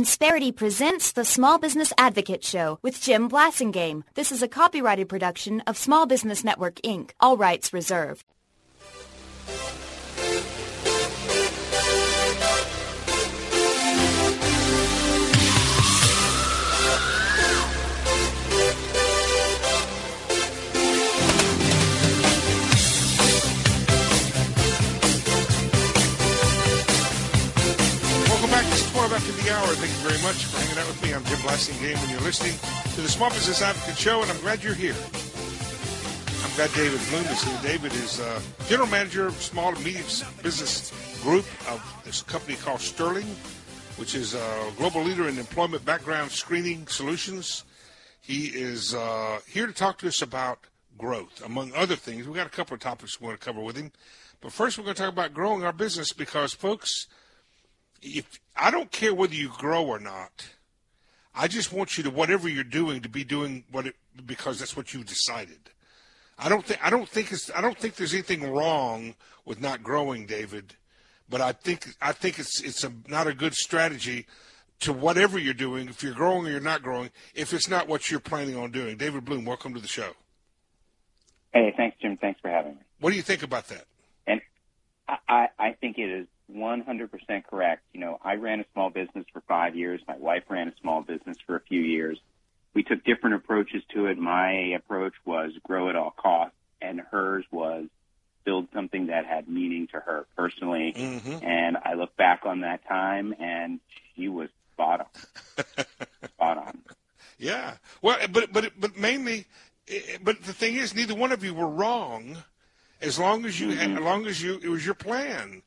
Insperity presents the Small Business Advocate Show with Jim Blasingame. This is a copyrighted production of Small Business Network, Inc., all rights reserved. After the hour. Thank you very much for hanging out with me. I'm Jim Blasingame, and you're listening to the Small Business Advocate Show, and I'm glad you're here. I'm glad David Bloom is here. David is General Manager of Small and Medium Business Group of this company called Sterling, which is a global leader in employment background screening solutions. He is here to talk to us about growth, among other things. We've got a couple of topics we want to cover with him. But first, we're going to talk about growing our business because, folks, if I don't care whether you grow or not, I just want you to, whatever you're doing, to be doing because that's what you've decided. I don't think there's anything wrong with not growing, David, but I think it's not a good strategy to whatever you're doing, if you're growing or you're not growing, if it's not what you're planning on doing. David Bloom, welcome to the show. Hey, thanks, Jim. Thanks for having me. What do you think about that? And I think it is 100% correct. You know, I ran a small business for 5 years. My wife ran a small business for a few years. We took different approaches to it. My approach was grow at all costs, and hers was build something that had meaning to her personally. Mm-hmm. And I look back on that time, and she was spot on. Spot on. Yeah. Well, but mainly, but the thing is, neither one of you were wrong, as long as it was your plan.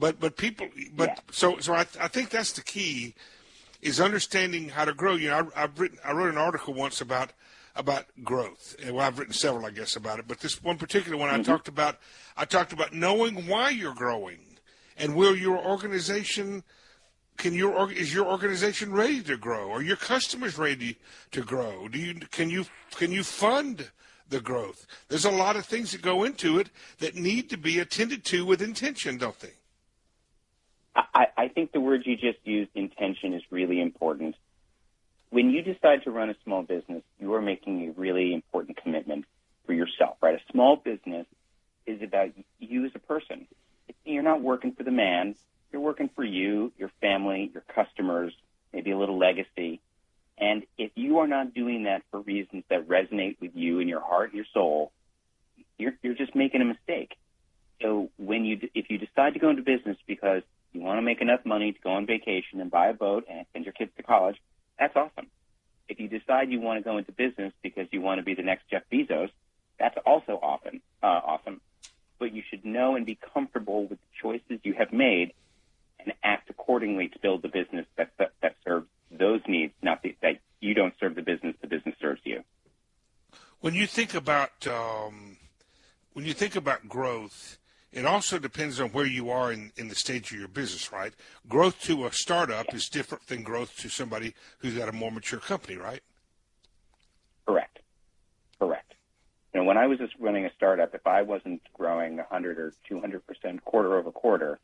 So I think that's the key, is understanding how to grow. You know, I wrote an article once about growth. Well, I've written several, I guess, about it. But this one particular one, mm-hmm. I talked about knowing why you're growing, and will your organization is your organization ready to grow? Are your customers ready to grow? Can you fund the growth? There's a lot of things that go into it that need to be attended to with intention, don't they? I think the word you just used, intention, is really important. When you decide to run a small business, you are making a really important commitment for yourself, right? A small business is about you as a person. You're not working for the man. You're working for you, your family, your customers, maybe a little legacy. And if you are not doing that for reasons that resonate with you in your heart and your soul, you're just making a mistake. So if you decide to go into business because you want to make enough money to go on vacation and buy a boat and send your kids to college, that's awesome. If you decide you want to go into business because you want to be the next Jeff Bezos, that's also awesome. But you should know and be comfortable with the choices you have made and act accordingly to build the business that serves those needs, not that you don't serve the business serves you. When you think about growth, it also depends on where you are in the stage of your business, right? Growth to a startup is different than growth to somebody who's got a more mature company, right? Correct. You know, when I was just running a startup, if I wasn't growing 100 or 200% quarter over quarter,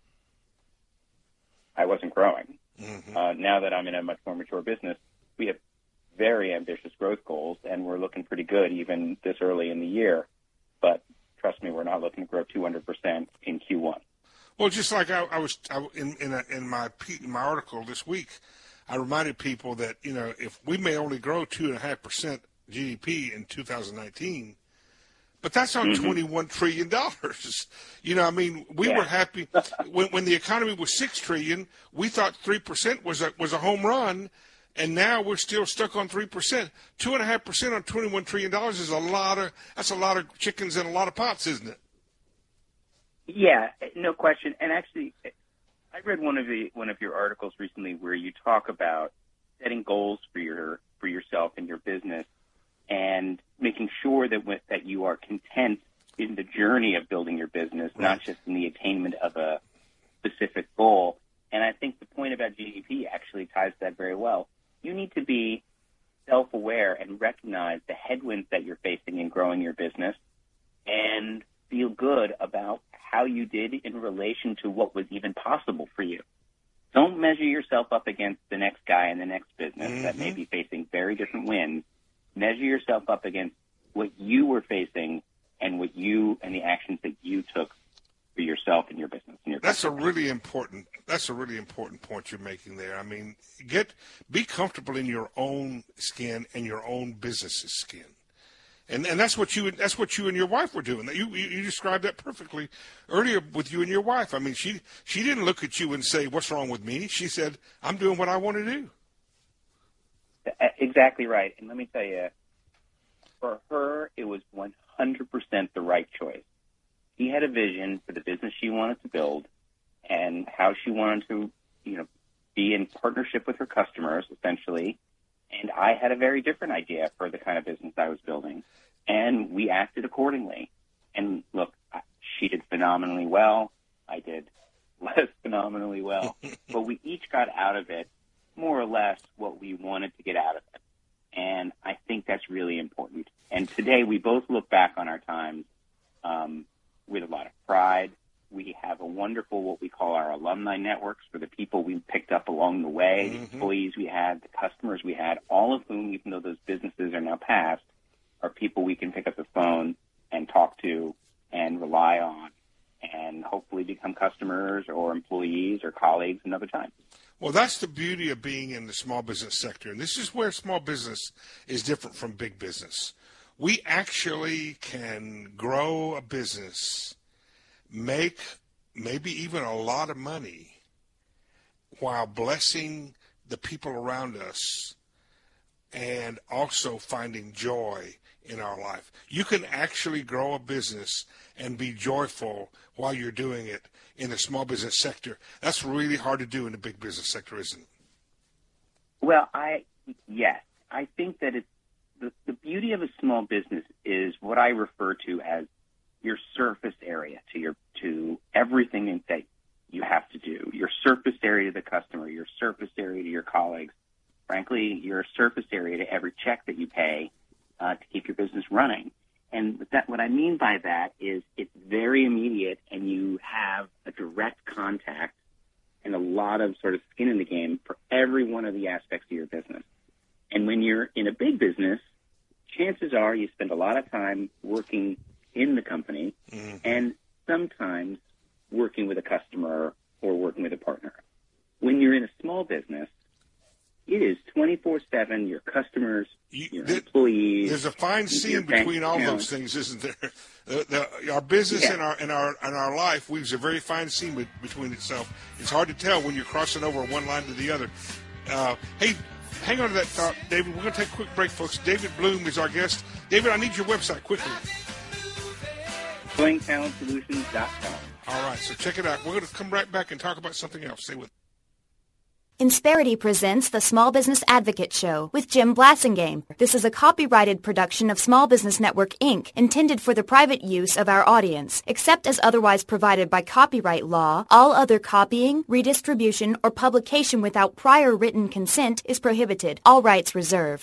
I wasn't growing. Mm-hmm. Now that I'm in a much more mature business, we have very ambitious growth goals, and we're looking pretty good even this early in the year. But trust me, we're not looking to grow 200% in Q1. Well, just like I was in my article this week, I reminded people that, you know, if we may only grow 2.5% GDP in 2019, but that's on mm-hmm. $21 trillion. You know, I mean, we were happy when the economy was $6 trillion. We thought 3% was a home run, and now we're still stuck on 3%. 2.5% on $21 trillion is a lot of chickens in a lot of pots, isn't it? Yeah, no question. And actually, I read one of your articles recently where you talk about setting goals for yourself and your business, and making sure that you are content in the journey of building your business, right, not just in the attainment of a specific goal. And I think the point about GDP actually ties to that very well. You need to be self-aware and recognize the headwinds that you're facing in growing your business and feel good about how you did in relation to what was even possible for you. Don't measure yourself up against the next guy in the next business that may be facing very different winds. Measure yourself up against what you were facing and what you and the actions that you took for yourself and your business. And your That's a really important point you're making there. I mean, be comfortable in your own skin and your own business's skin. And that's what you and your wife were doing. You described that perfectly earlier with you and your wife. I mean, she didn't look at you and say, "What's wrong with me?" She said, "I'm doing what I want to do." Exactly right. And let me tell you, for her, it was 100% the right choice. She had a vision for the business she wanted to build and how she wanted to, be in partnership with her customers, essentially. And I had a very different idea for the kind of business I was building. And we acted accordingly. And look, she did phenomenally well. I did less phenomenally well. But we each got out of it more or less what we wanted to get out of it. And I think that's really important. And today we both look back on our times with a lot of pride. We have a wonderful, what we call our alumni networks for the people we picked up along the way, the employees we had, the customers we had, all of whom, even though those businesses are now past, are people we can pick up the phone and talk to and rely on and hopefully become customers or employees or colleagues another time. Well, that's the beauty of being in the small business sector. And this is where small business is different from big business. We actually can grow a business, make maybe even a lot of money while blessing the people around us and also finding joy in our life. You can actually grow a business and be joyful while you're doing it in the small business sector. That's really hard to do in the big business sector, isn't it? Well, yes. I think that it's the beauty of a small business is what I refer to as your surface area to everything that you have to do. Your surface area to the customer, your surface area to your colleagues. Frankly, your surface area to every check that you pay to keep your business running. And what I mean by that is it's very immediate and you have a direct contact and a lot of sort of skin in the game for every one of the aspects of your business. And when you're in a big business, chances are you spend a lot of time working in the company and sometimes working with a customer or working with a partner. When you're in a small business, it is 24/7, your customers, your employees. There's a fine seam between all those things, isn't there? Our business and our life weaves a very fine seam between itself. It's hard to tell when you're crossing over one line to the other. Hey, hang on to that thought, David. We're going to take a quick break, folks. David Bloom is our guest. David, I need your website quickly. DeployingTalentSolutions.com. All right, so check it out. We're going to come right back and talk about something else. Stay with us. Insperity presents the Small Business Advocate Show with Jim Blasingame. This is a copyrighted production of Small Business Network, Inc., intended for the private use of our audience. Except as otherwise provided by copyright law, all other copying, redistribution, or publication without prior written consent is prohibited. All rights reserved.